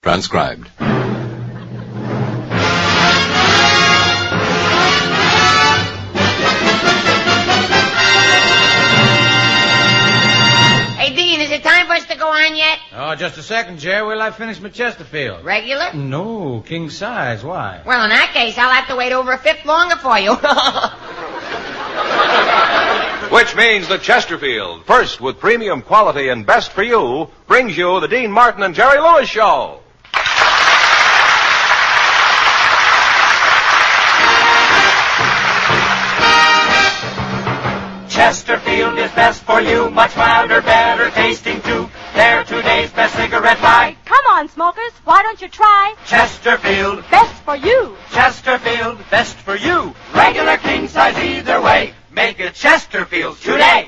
transcribed. Hey, Dean, is it time for us to go on yet? Oh, just a second, Jerry. Wait till I finish my Chesterfield. Regular? No, king size. Why? Well, in that case, I'll have to wait over a fifth longer for you. Which means that Chesterfield, first with premium quality and best for you, brings you the Dean Martin and Jerry Lewis Show. Chesterfield is best for you, much milder, better tasting too. They're today's best cigarette buy. Come on, smokers, why don't you try Chesterfield, Best for You? Chesterfield, best for you. Regular king size either way. Make it Chesterfield today.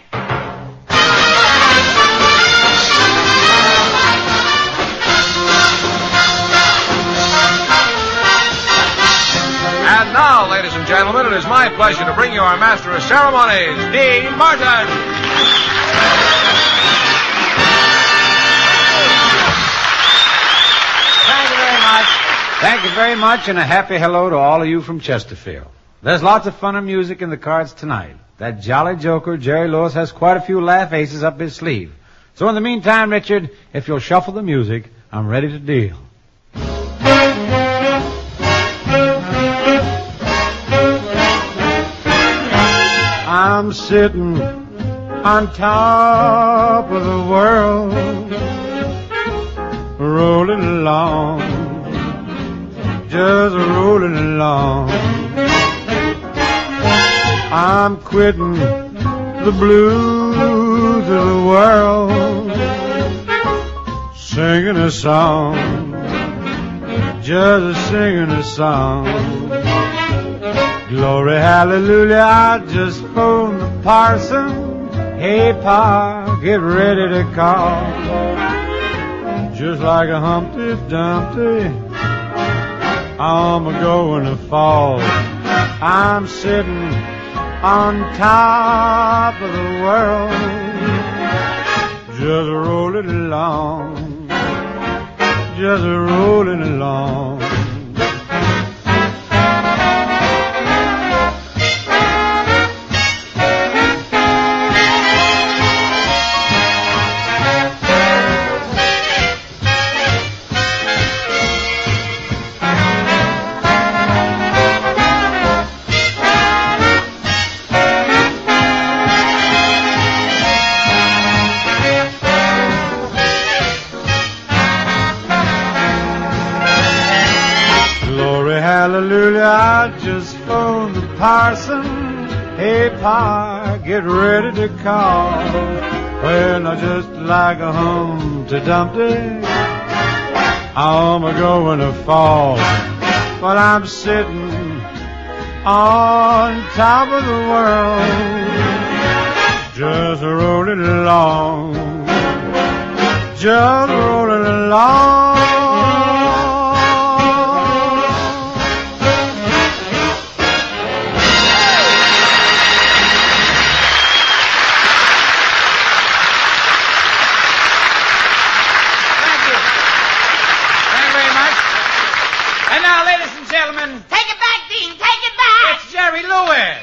And now, ladies and gentlemen, it is my pleasure to bring you our master of ceremonies, Dean Martin. Thank you very much. Thank you very much, and a happy hello to all of you from Chesterfield. There's lots of fun and music in the cards tonight. That jolly joker, Jerry Lewis, has quite a few laugh aces up his sleeve. So in the meantime, Richard, if you'll shuffle the music, I'm ready to deal. I'm sitting on top of the world, rolling along, just rolling along. I'm quitting the blues of the world, singing a song, just singing a song. Glory, hallelujah, I just phoned the parson. Hey, Pa, get ready to call. Just like a Humpty Dumpty, I'm a-going to fall. I'm sitting on top of the world, just rolling along, just rolling along. Hallelujah, I just phoned the parson. Hey, Pa, get ready to call. Well, now just like a Humpty Dumpty, I'm a-going to fall. But I'm sitting on top of the world, just rolling along, just rolling along. Take it back, Dean. Take it back. It's Jerry Lewis.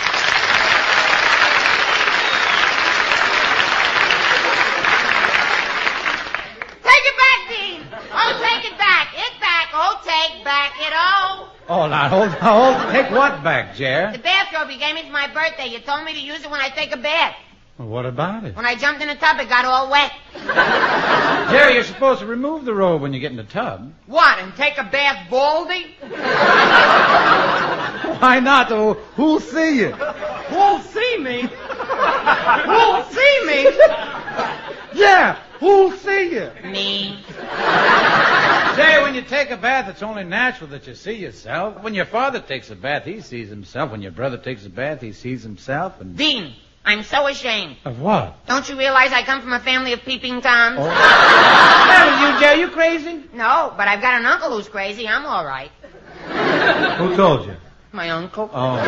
Take it back, Dean. Oh, take it back. It back. Oh, take back it. Oh. Oh, now, hold. Take what back, Jer? The bathrobe you gave me for my birthday. You told me to use it when I take a bath. Well, what about it? When I jumped in the tub, it got all wet. Jerry, you're supposed to remove the robe when you get in the tub. What, and take a bath baldy? Why not? Who'll see you? Who'll see me? Who'll see me? Yeah, who'll see you? Me. Jerry, when you take a bath, it's only natural that you see yourself. When your father takes a bath, he sees himself. When your brother takes a bath, he sees himself. And Dean, I'm so ashamed. Of what? Don't you realize I come from a family of peeping Toms? Oh. Hey, you, Jerry, you crazy? No, but I've got an uncle who's crazy. I'm all right. Who told you? My uncle. Oh.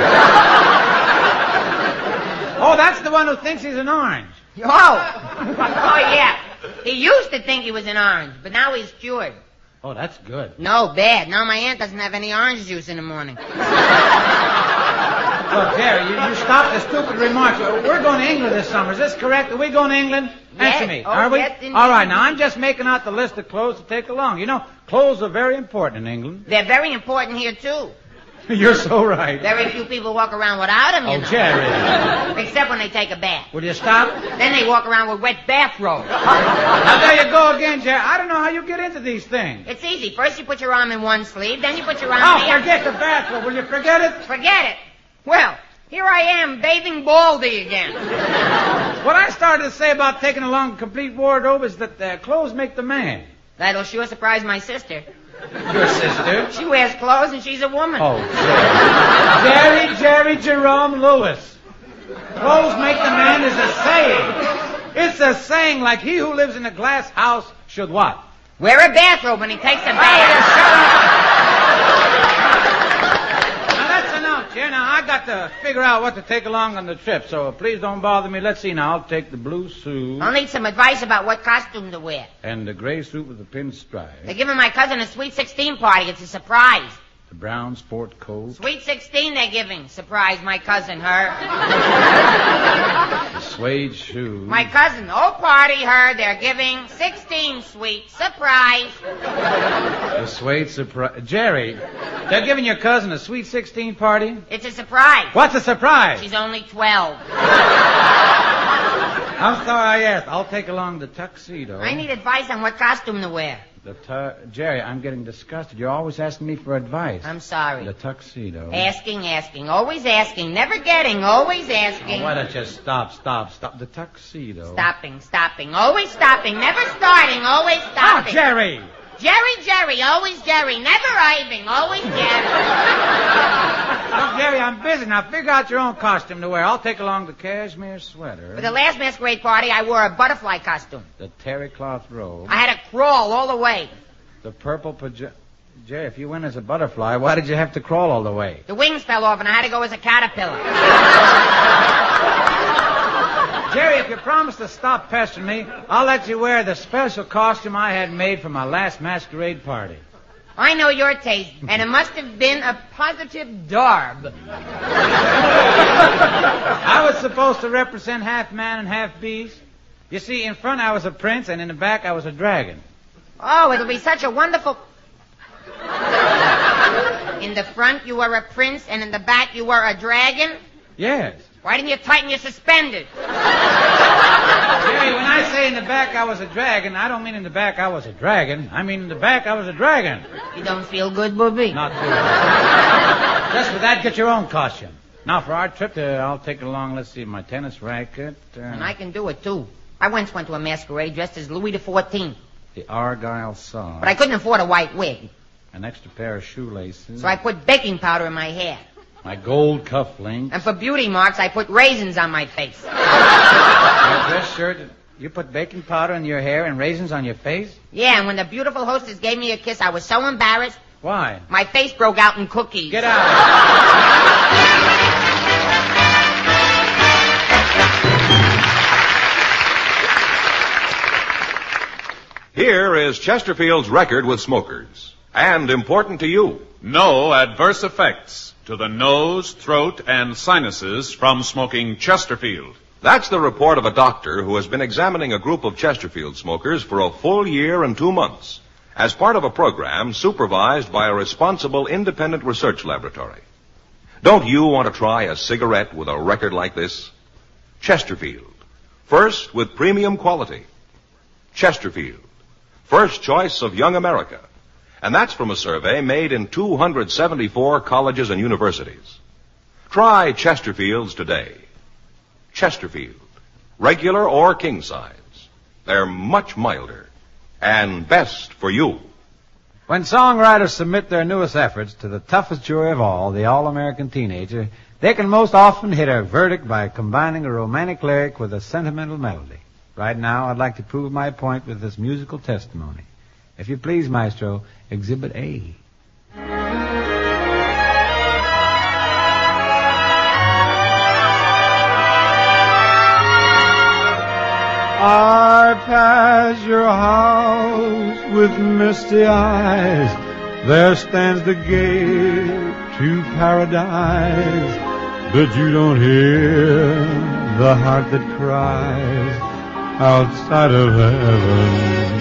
Oh, that's the one who thinks he's an orange. Oh, yeah. He used to think he was an orange, but now he's cured. Oh, that's good. No, bad. Now my aunt doesn't have any orange juice in the morning. Look, Jerry, you stop the stupid remarks. We're going to England this summer. Is this correct? Are we going to England? Answer me. Oh, Are we? yes, indeed. All right, now I'm just making out the list of clothes to take along. You know, clothes are very important in England. They're very important here, too. You're so right. Very few people walk around without them, you know. Jerry. Except when they take a bath. Will you stop? Then they walk around with wet bathrobes. Now, there you go again, Jerry. I don't know how you get into these things. It's easy. First you put your arm in one sleeve, then you put your arm Oh, in the other. forget the bathrobe. Will you forget it? Forget it. Well, here I am, bathing Baldy again. What I started to say about taking along a complete wardrobe is that clothes make the man. That'll sure surprise my sister. Your sister? She wears clothes and she's a woman. Oh, Jerry Jerome Lewis. Clothes make the man is a saying. It's a saying like he who lives in a glass house should what? Wear a bathrobe when he takes a bath. Now that's enough, Jerry. Now I got to figure out what to take along on the trip, so please don't bother me. Let's see now. I'll take the blue suit. I'll need some advice about what costume to wear. And the gray suit with the pinstripe. They're giving my cousin a Sweet 16 party. It's a surprise. The brown sport coat. Sweet 16 they're giving. Surprise my cousin, her. The suede shoes. My cousin, oh party, her. They're giving 16 sweet. Surprise. The suede surprise. Jerry, they're giving your cousin a sweet 16 party? It's a surprise. What's a surprise? She's only 12. I'm sorry I asked. I'll take along the tuxedo. I need advice on what costume to wear. Jerry, I'm getting disgusted. You're always asking me for advice. I'm sorry. The tuxedo. Asking. Always asking. Never getting. Always asking. Oh, why don't you stop. The tuxedo. Stopping. Always stopping. Never starting. Always stopping. Oh, Jerry! Jerry. Always Jerry. Never Ivan. Always Jerry. Look, Jerry, I'm busy. Now figure out your own costume to wear. I'll take along the cashmere sweater. For the last masquerade party, I wore a butterfly costume. The terry cloth robe. I had to crawl all the way. The purple pajama. Jerry, if you went as a butterfly, why did you have to crawl all the way? The wings fell off and I had to go as a caterpillar. Jerry, if you promise to stop pestering me, I'll let you wear the special costume I had made for my last masquerade party. I know your taste, and it must have been a positive darb. I was supposed to represent half man and half beast. You see, in front I was a prince, and in the back I was a dragon. Oh, it'll be such a wonderful... In the front you were a prince, and in the back you were a dragon? Yes. Why didn't you tighten your suspenders? Jerry, when I say in the back I was a dragon, I don't mean in the back I was a dragon. I mean in the back I was a dragon. You don't feel good, Booby? Not too. Just for that, get your own costume. Now, for our trip, I'll take along, let's see, my tennis racket. And I can do it, too. I once went to a masquerade dressed as Louis XIV. The Argyle sauce. But I couldn't afford a white wig. An extra pair of shoelaces. So I put baking powder in my hair. My gold cufflinks. And for beauty marks, I put raisins on my face. Your dress shirt. You put baking powder in your hair and raisins on your face? Yeah, and when the beautiful hostess gave me a kiss, I was so embarrassed. Why? My face broke out in cookies. Get out. Here is Chesterfield's record with smokers. And important to you. No adverse effects to the nose, throat, and sinuses from smoking Chesterfield. That's the report of a doctor who has been examining a group of Chesterfield smokers for a full year and 2 months as part of a program supervised by a responsible independent research laboratory. Don't you want to try a cigarette with a record like this? Chesterfield. First with premium quality. Chesterfield. First choice of young America. And that's from a survey made in 274 colleges and universities. Try Chesterfields today. Chesterfield. Regular or king size. They're much milder. And best for you. When songwriters submit their newest efforts to the toughest jury of all, the all-American teenager, they can most often hit a verdict by combining a romantic lyric with a sentimental melody. Right now, I'd like to prove my point with this musical testimony. If you please, Maestro, Exhibit A. I pass your house with misty eyes. There stands the gate to paradise. But you don't hear the heart that cries outside of heaven.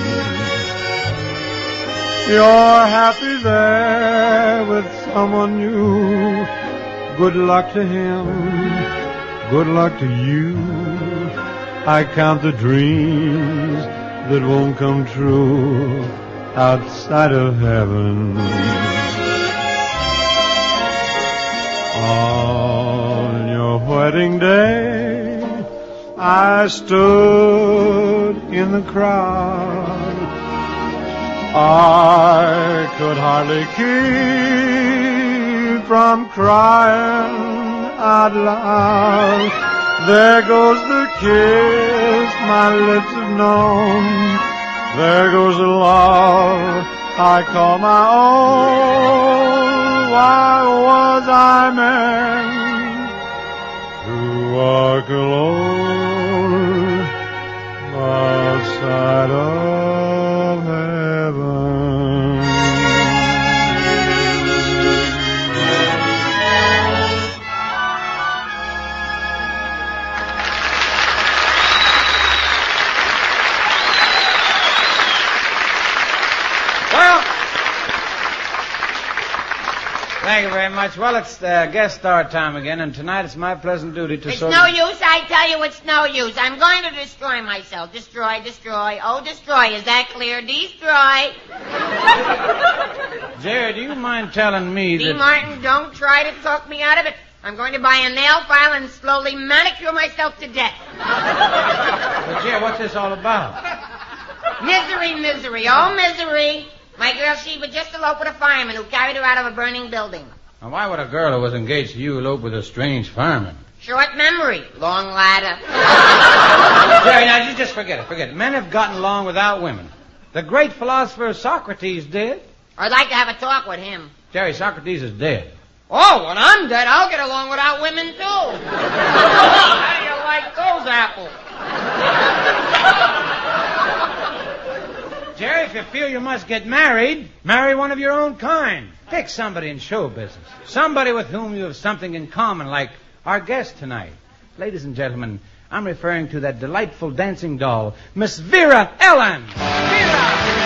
You're happy there with someone new. Good luck to him, good luck to you. I count the dreams that won't come true outside of heaven. On your wedding day, I stood in the crowd. I could hardly keep from crying out loud. There goes the kiss my lips have known. There goes the love I call my own. Why was I meant to walk alone outside of heaven? Thank you very much. Well, it's guest star time again, and tonight it's my pleasant duty to... It's no use, I tell you, it's no use. I'm going to destroy myself. Destroy, destroy. Oh, destroy. Is that clear? Destroy. Jerry, do you mind telling me D. Martin, don't try to talk me out of it. I'm going to buy a nail file and slowly manicure myself to death. But, Jerry, what's this all about? Misery, misery. Oh, misery. My girl Sheba just eloped with a fireman who carried her out of a burning building. Now, why would a girl who was engaged to you elope with a strange fireman? Short memory, long ladder. Jerry, now, you just forget it, forget it. Men have gotten along without women. The great philosopher Socrates did. I'd like to have a talk with him. Jerry, Socrates is dead. Oh, when I'm dead, I'll get along without women, too. How do you like those apples? Jerry, if you feel you must get married, marry one of your own kind. Pick somebody in show business. Somebody with whom you have something in common, like our guest tonight. Ladies and gentlemen, I'm referring to that delightful dancing doll, Miss Vera Ellen. Vera!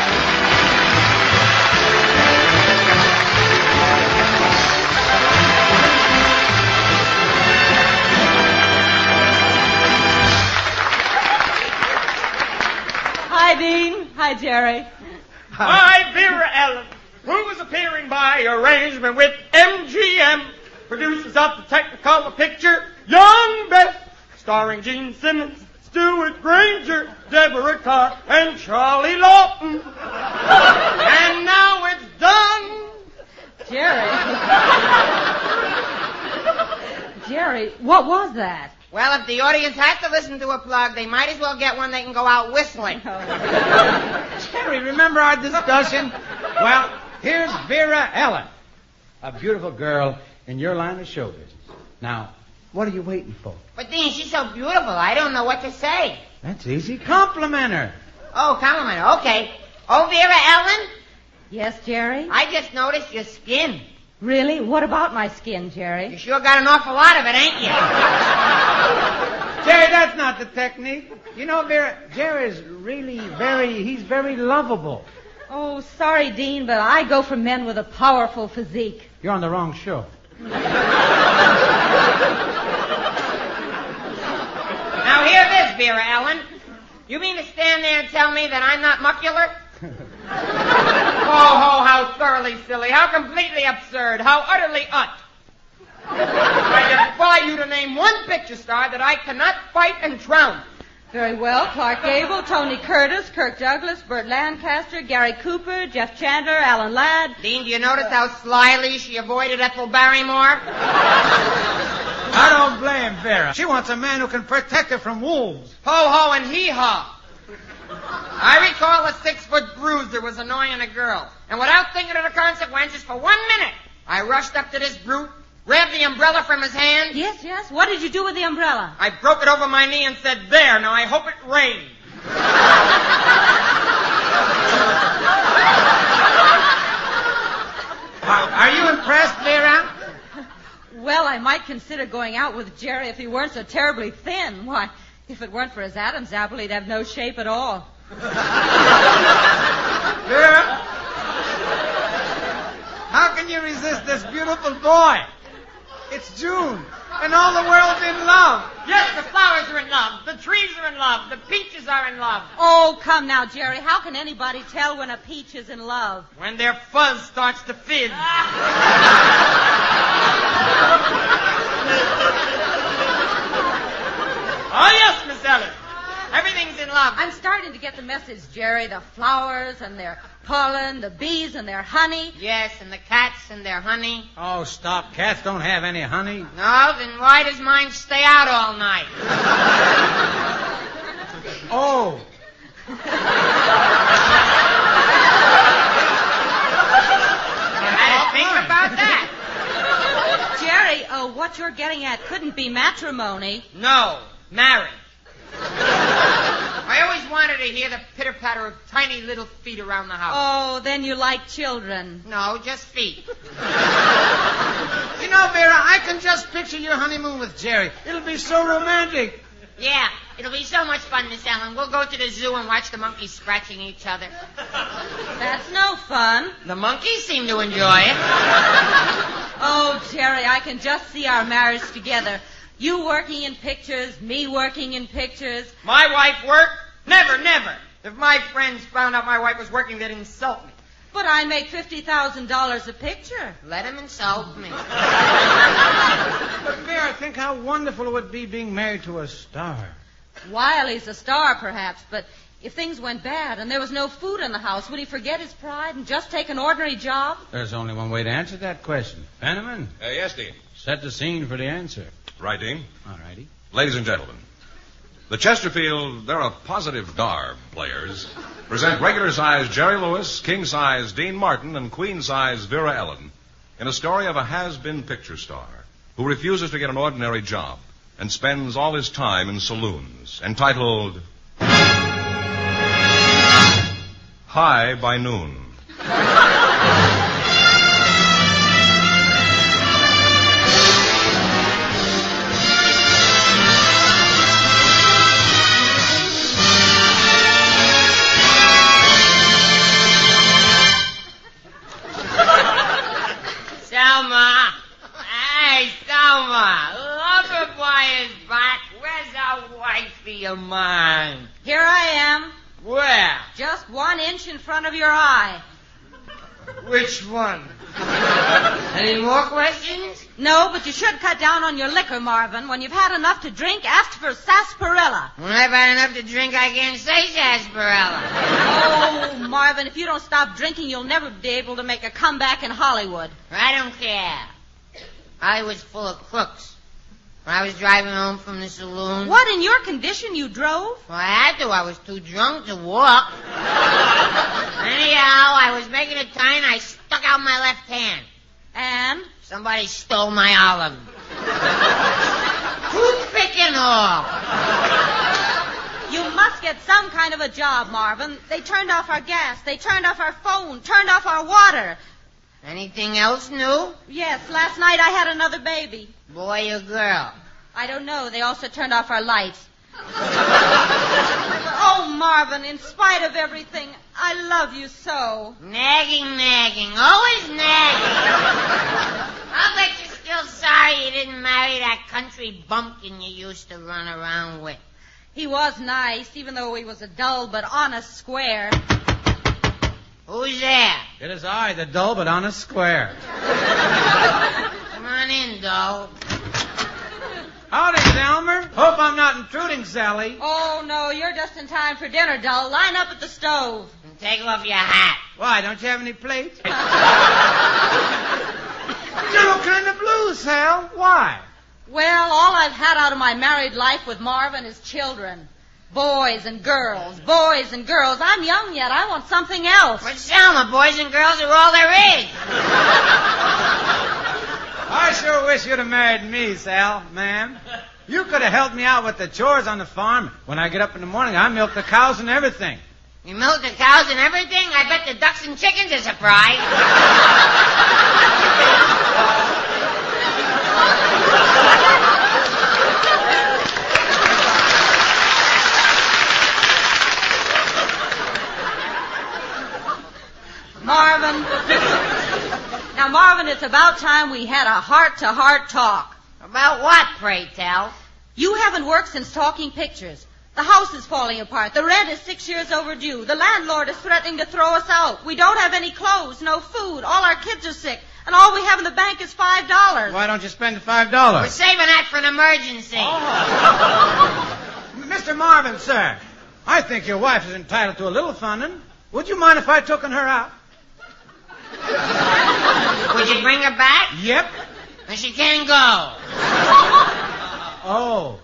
Hi, Dean. Hi, Jerry. Hi, Vera Ellen, who is appearing by arrangement with MGM, producers of the Technicolor picture Young Beth, starring Gene Simmons, Stuart Granger, Deborah Carr, and Charlie Lawton. And now it's done. Jerry. Jerry, what was that? Well, if the audience has to listen to a plug, they might as well get one they can go out whistling. Jerry, remember our discussion? Well, here's Vera Ellen, a beautiful girl in your line of show business. Now, what are you waiting for? But, Dean, she's so beautiful, I don't know what to say. That's easy. Compliment her. Oh, compliment her. Okay. Oh, Vera Ellen, Yes, Jerry? I just noticed your skin. Really? What about my skin, Jerry? You sure got an awful lot of it, ain't you? Jerry, that's not the technique. You know, Vera, Jerry's really he's very lovable. Oh, sorry, Dean, but I go for men with a powerful physique. You're on the wrong show. Now, hear this, Vera Ellen. You mean to stand there and tell me that I'm not muscular? Oh, how thoroughly silly, how completely absurd, how utterly ut. I defy you to name one picture star that I cannot fight and drown. Very well. Clark Gable, Tony Curtis, Kirk Douglas, Burt Lancaster, Gary Cooper, Jeff Chandler, Alan Ladd. Dean, do you notice how slyly she avoided Ethel Barrymore? I don't blame Vera. She wants a man who can protect her from wolves. Ho-ho and hee-haw. I recall a 6-foot bruiser was annoying a girl, and without thinking of the consequences for 1 minute, I rushed up to this brute, grabbed the umbrella from his hand. Yes, yes. What did you do with the umbrella? I broke it over my knee and said, there, now I hope it rained. Are you impressed, Vera? Well, I might consider going out with Jerry if he weren't so terribly thin. Why, if it weren't for his Adam's apple, he'd have no shape at all. Vera? How can you resist this beautiful boy? It's June, and all the world's in love. Yes, the flowers are in love. The trees are in love. The peaches are in love. Oh, come now, Jerry. How can anybody tell when a peach is in love? When their fuzz starts to fizz. Oh, yes, Miss Ellis. Everything's in love. I'm starting to get the message, Jerry. The flowers and their pollen, the bees and their honey. Yes, and the cats and their honey. Oh, stop. Cats don't have any honey. No, then why does mine stay out all night? Oh. I had to think about that. Jerry, what you're getting at couldn't be matrimony. No, marriage. I always wanted to hear the pitter-patter of tiny little feet around the house. Oh, then you like children. No, just feet. You know, Vera, I can just picture your honeymoon with Jerry. It'll be so romantic. Yeah, it'll be so much fun, Miss Ellen. We'll go to the zoo and watch the monkeys scratching each other. That's no fun. The monkeys seem to enjoy it. Oh, Jerry, I can just see our marriage together. You working in pictures, me working in pictures. My wife work? Never, never. If my friends found out my wife was working, they'd insult me. But I make $50,000 a picture. Let him insult me. But, Vera, think how wonderful it would be being married to a star. Wiley's a star, perhaps, but if things went bad and there was no food in the house, would he forget his pride and just take an ordinary job? There's only one way to answer that question. Penniman? Yes, Dean. Set the scene for the answer. Right, Dean. All righty. Ladies and gentlemen, the Chesterfield, they're a positive Darb players, present regular-sized Jerry Lewis, king-size Dean Martin, and queen-size Vera Ellen in a story of a has-been picture star who refuses to get an ordinary job and spends all his time in saloons, entitled High by Noon. Selma. Hey, Selma. Lover boy is back. Where's our wifey of mine? Here I am. Where? Just 1 inch in front of your eye. Which one? Any more questions? No, but you should cut down on your liquor, Marvin. When you've had enough to drink, ask for sarsaparilla. When I've had enough to drink, I can't say sarsaparilla. Oh, Marvin, if you don't stop drinking, you'll never be able to make a comeback in Hollywood. I don't care. Hollywood's full of crooks. When I was driving home from the saloon... What, in your condition, you drove? Well, I had to. I was too drunk to walk. Anyhow, I was making a turn. I stuck out my left hand. And? Somebody stole my olive. Toothpick and all. You must get some kind of a job, Marvin. They turned off our gas. They turned off our phone. Turned off our water. Anything else new? Yes, last night I had another baby. Boy or girl? I don't know. They also turned off our lights. Oh, Marvin, in spite of everything, I love you so. Nagging. Always nagging. I'll bet you're still sorry you didn't marry that country bumpkin you used to run around with. He was nice, even though he was a dull but honest square. Who's there? It is I, the dull but honest square. Come on in, Doe. Howdy, Elmer. Hope I'm not intruding, Sally. Oh, no, you're just in time for dinner, Dull. Line up at the stove. And take off your hat. Why, don't you have any plates? You're looking in the blues, Sal. Why? Well, all I've had out of my married life with Marvin is children. Boys and girls, boys and girls. I'm young yet. I want something else. But Selma, boys and girls are all there is. Are I sure wish you'd have married me, Sal, ma'am. You could have helped me out with the chores on the farm. When I get up in the morning, I milk the cows and everything. You milk the cows and everything? I bet the ducks and chickens are surprised. Marvin. Now, Marvin, it's about time we had a heart-to-heart talk. About what, pray tell? You haven't worked since Talking Pictures. The house is falling apart. The rent is 6 years overdue. The landlord is threatening to throw us out. We don't have any clothes, no food. All our kids are sick. And all we have in the bank is $5. Why don't you spend the $5? We're saving that for an emergency. Mr. Marvin, sir, I think your wife is entitled to a little funding. Would you mind if I took her out? Would you bring her back? Yep. Then she can't go. Oh.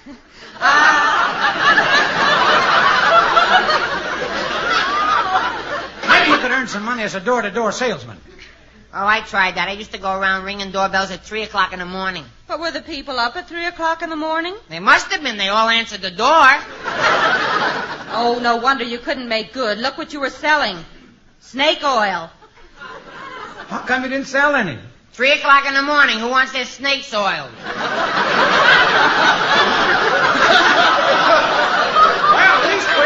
Maybe you could earn some money as a door-to-door salesman. Oh, I tried that. I used to go around ringing doorbells at 3 o'clock in the morning. But were the people up at 3 o'clock in the morning? They must have been. They all answered the door. Oh, no wonder you couldn't make good. Look what you were selling. Snake oil. How come you didn't sell any? 3 o'clock in the morning. Who wants their snakes oiled? Well,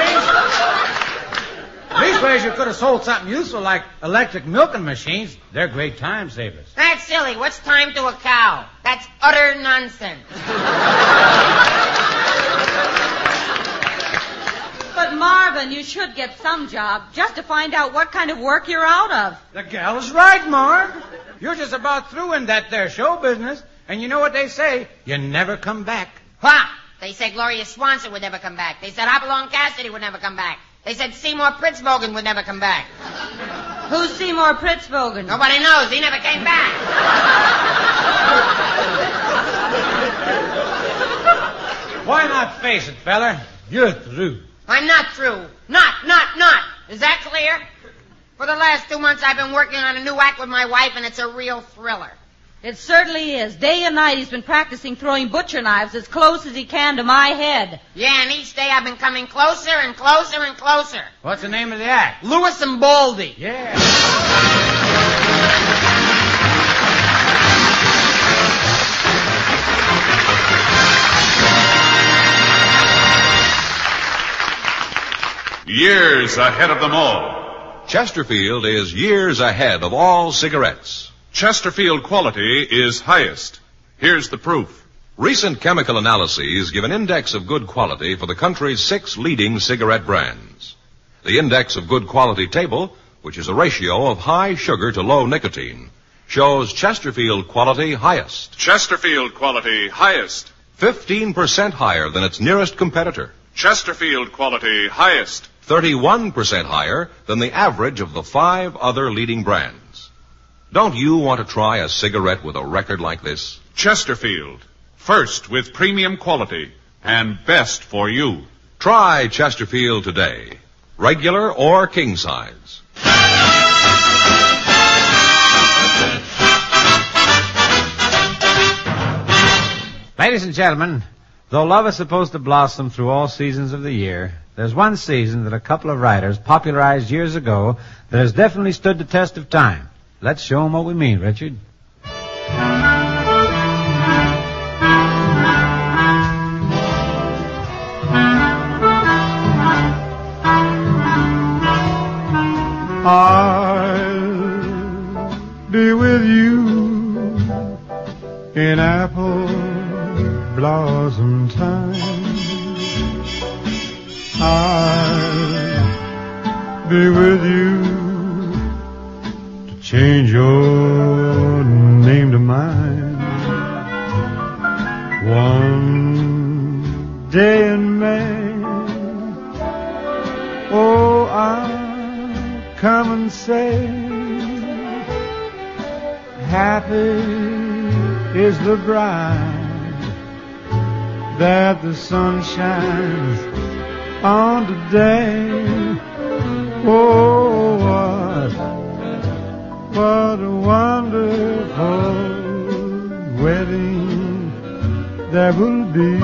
these ways you could have sold something useful like electric milking machines. They're great time savers. That's silly. What's time to a cow? That's utter nonsense. But, Marvin, you should get some job just to find out what kind of work you're out of. The gal is right, Marv. You're just about through in that there show business. And you know what they say? You never come back. Ha! They said Gloria Swanson would never come back. They said Hopalong Cassidy would never come back. They said Seymour Pritzvogen would never come back. Who's Seymour Pritzvogen? Nobody knows. He never came back. Why not face it, fella? You're through. I'm not through. Not. Is that clear? For the last 2 months, I've been working on a new act with my wife, and it's a real thriller. It certainly is. Day and night he's been practicing throwing butcher knives as close as he can to my head. Yeah, and each day I've been coming closer and closer and closer. What's the name of the act? Lewis and Baldy. Yeah. Years ahead of them all. Chesterfield is years ahead of all cigarettes. Chesterfield quality is highest. Here's the proof. Recent chemical analyses give an index of good quality for the country's 6 leading cigarette brands. The index of good quality table, which is a ratio of high sugar to low nicotine, shows Chesterfield quality highest. Chesterfield quality highest. 15% higher than its nearest competitor. Chesterfield quality highest. 31% higher than the average of the 5 other leading brands. Don't you want to try a cigarette with a record like this? Chesterfield. First with premium quality and best for you. Try Chesterfield today. Regular or king size. Ladies and gentlemen, though love is supposed to blossom through all seasons of the year, there's one season that a couple of writers popularized years ago that has definitely stood the test of time. Let's show them what we mean, Richard. I'll be with you in apple blossom time. I'll be with you to change your name to mine. One day in May, oh, I'll come and say, happy is the bride that the sun shines on today. Oh, what a wonderful wedding there will be.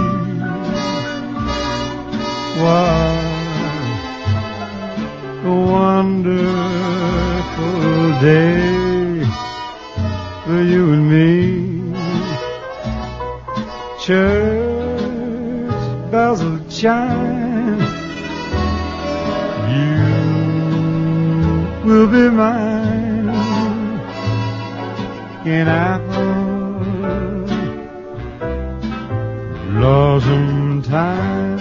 What a wonderful day for you and me. Church bells will chime. You will be mine in apple blossom time.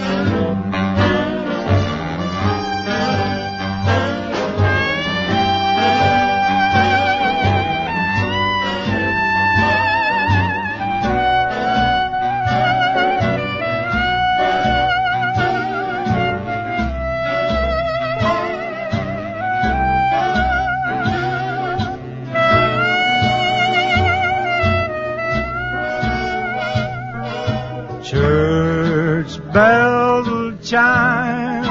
Church bells will chime.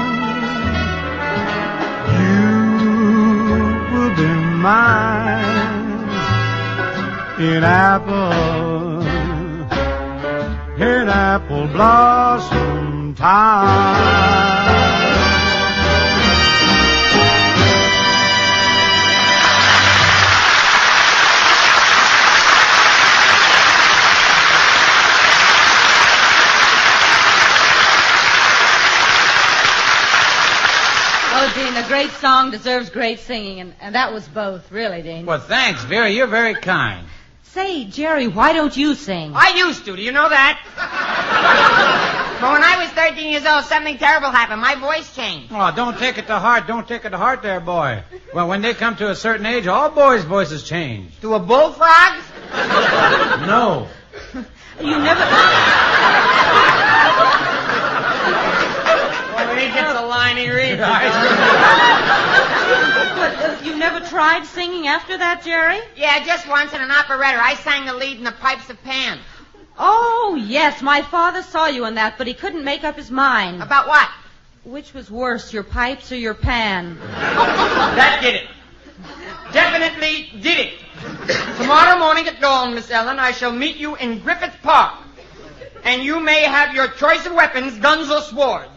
You will be mine in apple blossom time. Oh, Dean, a great song deserves great singing, and that was both, really, Dean. Well, thanks, Vera. You're very kind. Say, Jerry, why don't you sing? I used to. Do you know that? But when I was 13 years old, something terrible happened. My voice changed. Oh, don't take it to heart. Don't take it to heart there, boy. Well, when they come to a certain age, all boys' voices change. To a bullfrog? No. You never... Well, he gets a line, he reads it. But you never tried singing after that, Jerry? Yeah, just once in an operetta. I sang the lead in The Pipes of Pan. Oh, yes, my father saw you in that, but he couldn't make up his mind. About what? Which was worse, your pipes or your pan? That did it. Definitely did it. Tomorrow morning at dawn, Miss Ellen, I shall meet you in Griffith Park. And you may have your choice of weapons, guns or swords.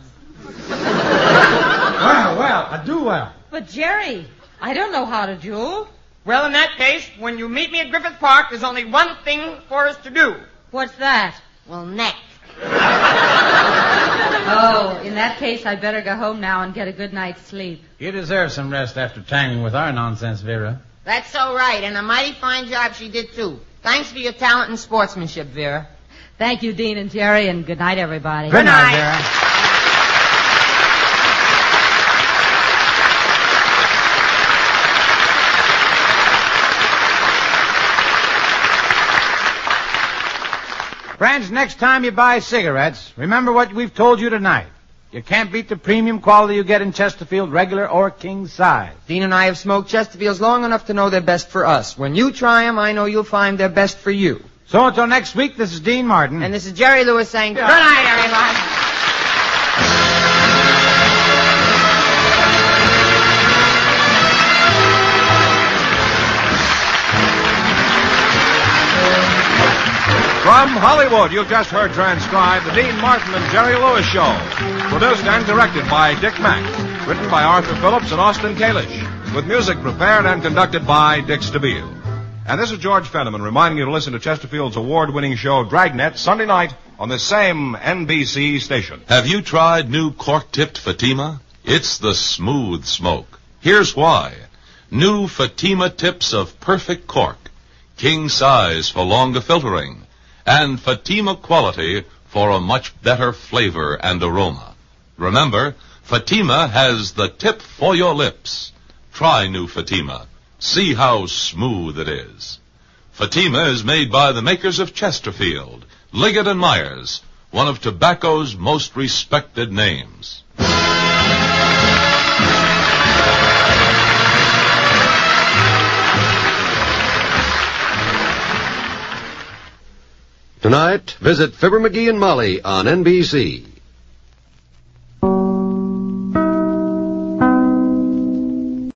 Well, I do well. But, Jerry, I don't know how to duel. Well, in that case, when you meet me at Griffith Park, there's only one thing for us to do. What's that? Well, neck. Oh, in that case, I'd better go home now and get a good night's sleep. You deserve some rest after tangling with our nonsense, Vera. That's so right, and a mighty fine job she did, too. Thanks for your talent and sportsmanship, Vera. Thank you, Dean and Jerry, and good night, everybody. Good night, Vera. Friends, next time you buy cigarettes, remember what we've told you tonight. You can't beat the premium quality you get in Chesterfield, regular or king size. Dean and I have smoked Chesterfields long enough to know they're best for us. When you try them, I know you'll find they're best for you. So until next week, this is Dean Martin. And this is Jerry Lewis saying good night, everyone. From Hollywood, you've just heard transcribed the Dean Martin and Jerry Lewis Show. Produced and directed by Dick Mack. Written by Arthur Phillips and Austin Kalish. With music prepared and conducted by Dick Stabile. And this is George Fenneman reminding you to listen to Chesterfield's award-winning show Dragnet Sunday night on this same NBC station. Have you tried new cork-tipped Fatima? It's the smooth smoke. Here's why. New Fatima tips of perfect cork. King size for longer filtering. And Fatima quality for a much better flavor and aroma. Remember, Fatima has the tip for your lips. Try new Fatima. See how smooth it is. Fatima is made by the makers of Chesterfield, Liggett and Myers, one of tobacco's most respected names. Tonight, visit Fibber McGee and Molly on NBC.